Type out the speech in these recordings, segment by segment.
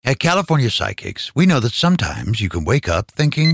At California Psychics, we know that sometimes you can wake up thinking,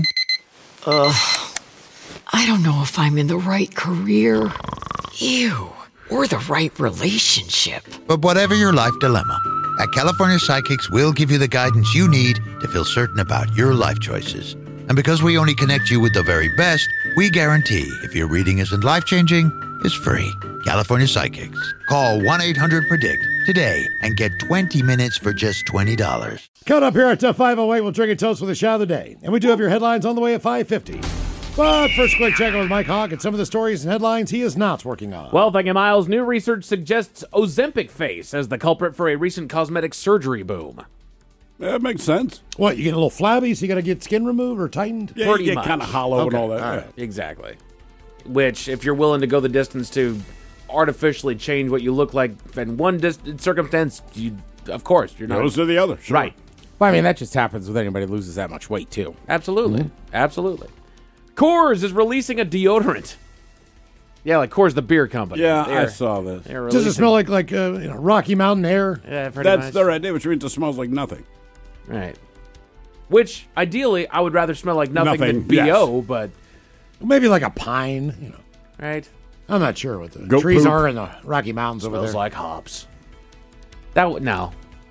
I don't know if I'm in the right career. Ew. Or the right relationship. but whatever your life dilemma, at California Psychics, we'll give you the guidance you need to feel certain about your life choices. And because we only connect you with the very best, we guarantee if your reading isn't life-changing, it's free. California Psychics. Call 1-800-PREDICT today and get 20 minutes for just $20. Coming up here at 508, we'll drink a toast with a shot of the day. And we do have your headlines on the way at 5:50. But first, quick check-in with Mike Hawk and some of the stories and headlines he is not working on. Well, thank you, Miles. New research suggests Ozempic face as the culprit for a recent cosmetic surgery boom. That makes sense. What, you get a little flabby, so you got to get skin removed or tightened? Yeah, Pretty you get much. kind of hollow and all that. All right. Exactly. Which, if you're willing to go the distance to artificially change what you look like in one circumstance, of course, you're not. Goes to the other. Sure. Right. Well, I mean, that just happens with anybody who loses that much weight, too. Absolutely. Absolutely. Coors is releasing a deodorant. Yeah, like Coors, the beer company. Yeah, I They're- saw this. they're Does it releasing- smell like Rocky Mountain air? Yeah, pretty That's much. their idea, which means it smells like nothing. Right. Which, ideally, I would rather smell like nothing than Nothing, yes. BO, but, Maybe like a pine, right? I'm not sure what the Goat trees poop. are in the Rocky Mountains over Smells there. like hops. That would, no.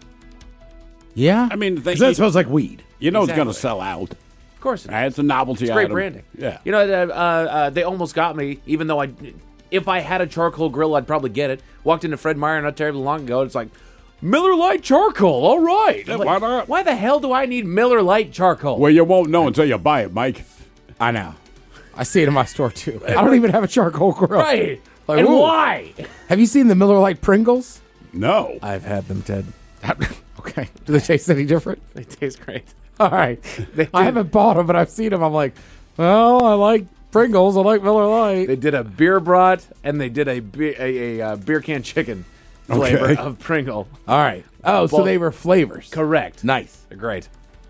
Yeah? I mean, the thing, 'Cause that smells like weed. you know it's going to Exactly. sell out. Of course it is. It's a novelty It's great item. branding. Yeah. You know, they almost got me, even though if I had a charcoal grill, I'd probably get it. Walked into Fred Meyer not terribly long ago. It's like, Miller Lite charcoal. All right. Yeah, Like, why not? Why the hell do I need Miller Lite charcoal? Well, you won't know until you buy it, Mike. I know. I see it in my store, too. I don't even have a charcoal grill. Right. Like, and ooh. why? Have you seen the Miller Lite Pringles? No. I've had them, Ted. Okay. Do they taste any different? They taste great. All right. They I do. haven't bought them, but I've seen them. I'm like, well, I like Pringles. I like Miller Lite. They did a beer brat and they did a beer can chicken flavor Okay. of Pringle. All right. Oh, so Well- they were flavors. Correct. Nice. They're great.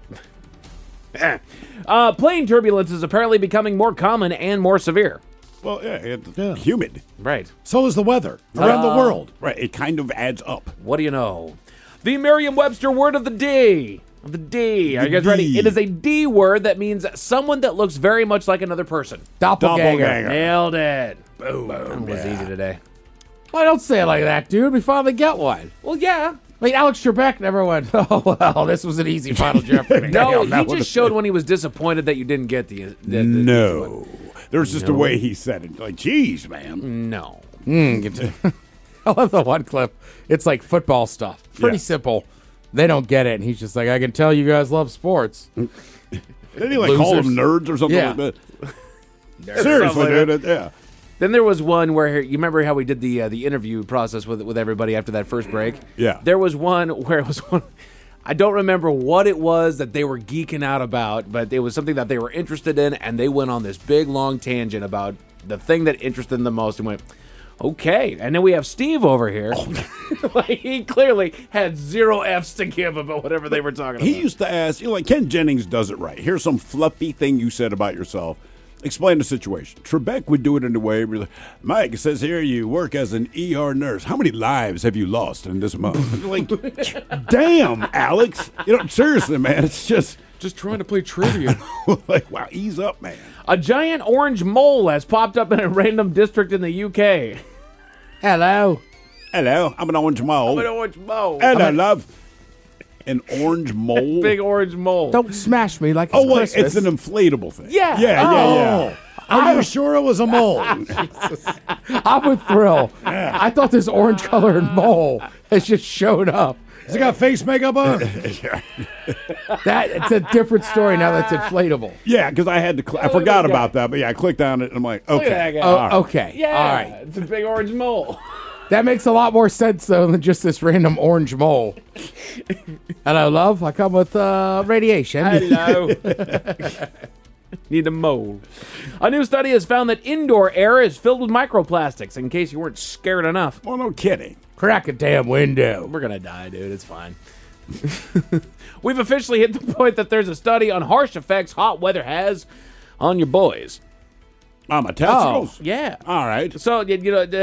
Plane turbulence is apparently becoming more common and more severe. Well, yeah, it's humid. Right. So is the weather around the world. Right. It kind of adds up. What do you know? The Merriam-Webster word of the day. Are you guys ready? D. It is a D word that means someone that looks very much like another person. Doppelganger. Doppelganger. Nailed it. Boom. That was easy today. Well, don't say it like that, dude. We finally get one. Well, yeah. Like, Alex Trebek never went, oh, well, this was an easy Final Jeopardy. No, Damn, that he would've just showed when he was disappointed that you didn't get the No. There's just a way he said it. Like, geez, man. No. I love the one clip. It's like football stuff. Pretty Yeah. simple. They don't get it. And he's just like, I can tell you guys love sports. Didn't he like call Losers. them nerds or something Yeah. like that? Seriously, dude. Yeah. Then there was one where you remember how we did the interview process with everybody after that first break. Yeah. There was one where it was one. I don't remember what it was that they were geeking out about, but it was something that they were interested in, and they went on this big long tangent about the thing that interested them the most, and went, okay. And then we have Steve over here. Like, he clearly had 0 F's to give about whatever they were talking about. He used to ask, like Ken Jennings does it right. Here's some fluffy thing you said about yourself. Explain the situation. Trebek would do it in a way where, like, Mike, it says here you work as an ER nurse. How many lives have you lost in this month? Like, damn, Alex. Seriously, man. It's just trying to play trivia. like, wow, ease up, man. A giant orange mole has popped up in a random district in the UK. Hello. Hello, I'm an orange mole. An orange mole. Hello, love. An orange mole? Big orange mole. Don't smash me like it's Oh, wait, Christmas. it's an inflatable thing. Yeah. Yeah. Are you sure it was a mole? I'm with Thrill. I thought this orange-colored mole has just showed up. Has it got face makeup on? It's a different story now that's inflatable. Yeah, because I had to. I forgot about that, but yeah, I clicked on it and I'm like, Look at that okay. guy. all right. Okay. Yeah. All right. It's a big orange mole. That makes a lot more sense, though, than just this random orange mole. Hello, love. I come with radiation. Hello. Need a mole. A new study has found that indoor air is filled with microplastics, in case you weren't scared enough. Well, no kidding. Crack a damn window. We're going to die, dude. It's fine. We've officially hit the point that there's a study on harsh effects hot weather has on your boys. My testicles? Yeah. All right. So,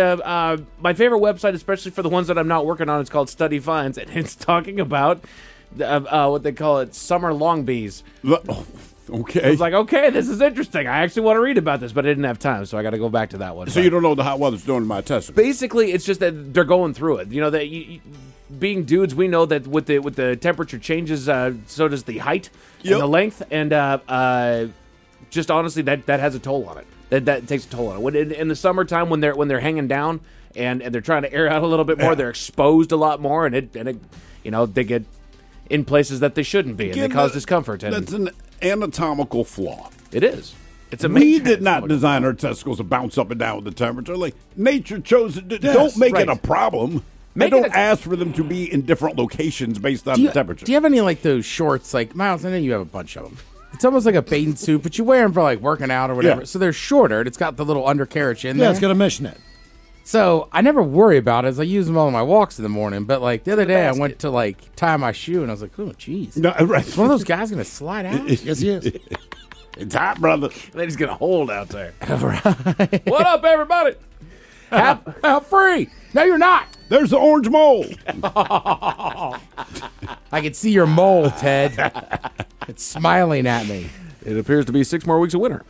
my favorite website, especially for the ones that I'm not working on, is called Study Finds, and it's talking about what they call it, summer long bees. Okay. It's like, okay, this is interesting. I actually want to read about this, but I didn't have time, so I got to go back to that one. So you don't know what the hot weather's doing to my testicles? Basically, it's just that they're going through it. You know that being dudes, we know that with the temperature changes, so does the height and the length, and just honestly, that has a toll on it. That takes a toll on it. In the summertime, when they're hanging down and they're trying to air out a little bit more, they're exposed a lot more, and it they get in places that they shouldn't be, and they cause discomfort. And that's an anatomical flaw. It is. It's a We major did not anatomical design flaw. our testicles to bounce up and down with the temperature. Like, nature chose it. Don't make it a problem. Make don't it a- ask for them to be in different locations based on the temperature. Do you have any like those shorts? Like Miles, I know you have a bunch of them. It's almost like a bathing suit, but you wear them for like working out or whatever. Yeah. So they're shorter, and it's got the little undercarriage in there. Yeah, it's got a mesh net. So I never worry about it as I use them all on my walks in the morning. But like the other day, I went to like tie my shoe, and I was like, oh, jeez. No, right. Is one of those guys going to slide out? Yes, he is. It's hot, brother. Then he's gonna hold out there. What up, everybody? Free. No, you're not. There's the orange mole. I can see your mole, Ted. It's smiling at me. It appears to be 6 more weeks of winter.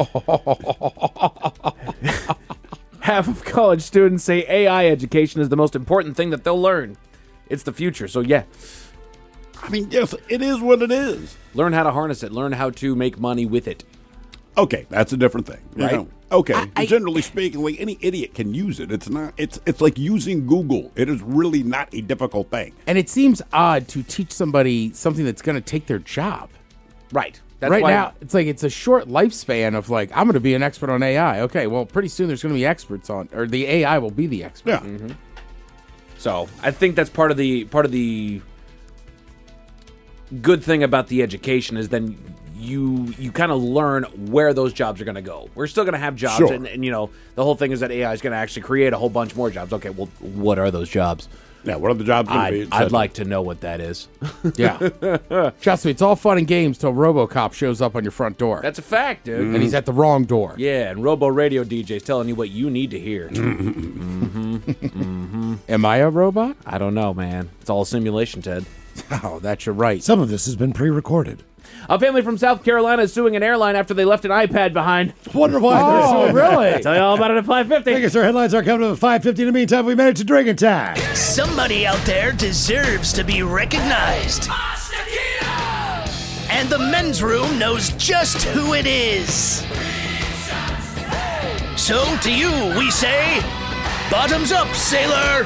Half of college students say AI education is the most important thing that they'll learn. It's the future. So, yeah, I mean, yes, it is what it is. learn how to harness it. Learn how to make money with it. Okay, that's a different thing, Right. You know? Okay, generally speaking, like any idiot can use it. It's not. It's like using Google. It is really not a difficult thing. And it seems odd to teach somebody something that's going to take their job. Right. That's Right why now, it's like it's a short lifespan of like, I'm going to be an expert on AI. Okay, well, pretty soon there's going to be experts on, or the AI will be the expert. Yeah. Mm-hmm. So I think that's part of the good thing about the education is then you kind of learn where those jobs are going to go. We're still going to have jobs, Sure. and you know the whole thing is that AI is going to actually create a whole bunch more jobs. Okay, well, what are those jobs? Yeah. What are the jobs going to be? I'd like to know what that is. Yeah. Trust me, it's all fun and games till RoboCop shows up on your front door. That's a fact, dude. and he's at the wrong door. Yeah, and Robo Radio DJ's telling you what you need to hear. Am I a robot? I don't know, man. It's all a simulation, Ted. Oh, that's your right. Some of this has been pre-recorded. A family from South Carolina is suing an airline after they left an iPad behind. Wonder why they're Oh, so really? Tell you all about it at 5:50. I guess our headlines are coming up at 5:50. In the meantime, we made it to Drinking Time. Somebody out there deserves to be recognized. And the men's room knows just who it is. So to you, we say, bottoms up, sailor.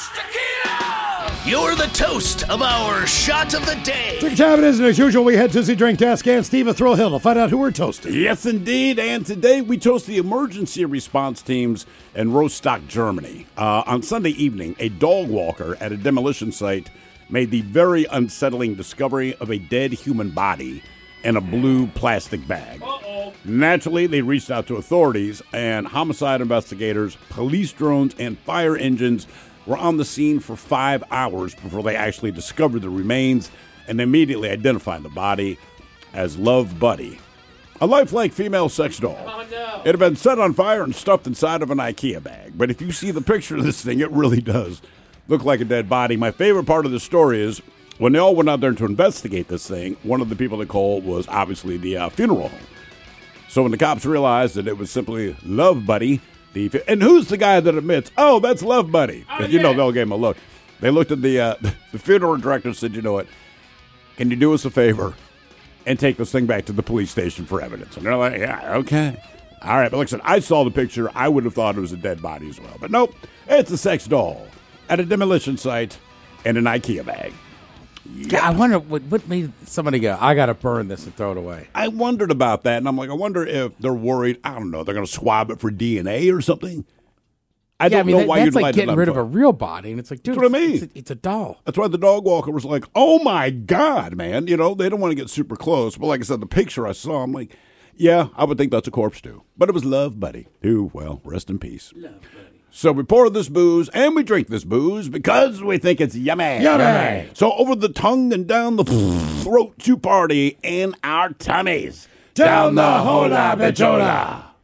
You're the toast of our shot of the day. Drinking Time it is, and as usual, we head to the drink desk and Steve at Thrill Hill to find out who we're toasting. Yes, indeed. And today we toast the emergency response teams in Rostock, Germany. On Sunday evening, a dog walker at a demolition site made the very unsettling discovery of a dead human body in a blue plastic bag. Naturally, they reached out to authorities, and homicide investigators, police drones, and fire engines were on the scene for 5 hours before they actually discovered the remains and immediately identified the body as Love Buddy, a lifelike female sex doll. It had been set on fire and stuffed inside of an IKEA bag. But if you see the picture of this thing, it really does look like a dead body. My favorite part of the story is when they all went out there to investigate this thing, one of the people they called was obviously the funeral home. So when the cops realized that it was simply Love Buddy, and who's the guy that admits, oh, that's Love Buddy? Because you know they'll give him a look. They looked at the funeral director and said, you know what, can you do us a favor and take this thing back to the police station for evidence? And they're like, yeah, okay. All right, but like I said, I saw the picture. I would have thought it was a dead body as well. But nope, it's a sex doll at a demolition site in an IKEA bag. Yeah, I wonder what made somebody go, I got to burn this and throw it away. I wondered about that, and I'm like, I wonder if they're worried, I don't know, they're going to swab it for DNA or something. I don't know why that's you'd like light it getting on rid of fire. a real body. And it's like, dude, That's what I mean. it's a doll. That's why the dog walker was like, oh my God, man. You know, they don't want to get super close. But like I said, the picture I saw, I'm like, yeah, I would think that's a corpse too. But it was Love Buddy, who, well, rest in peace. Love Buddy. So we pour this booze and we drink this booze because we think it's yummy. Yummy. So over the tongue and down the throat to party in our tummies. Down the hola bichola.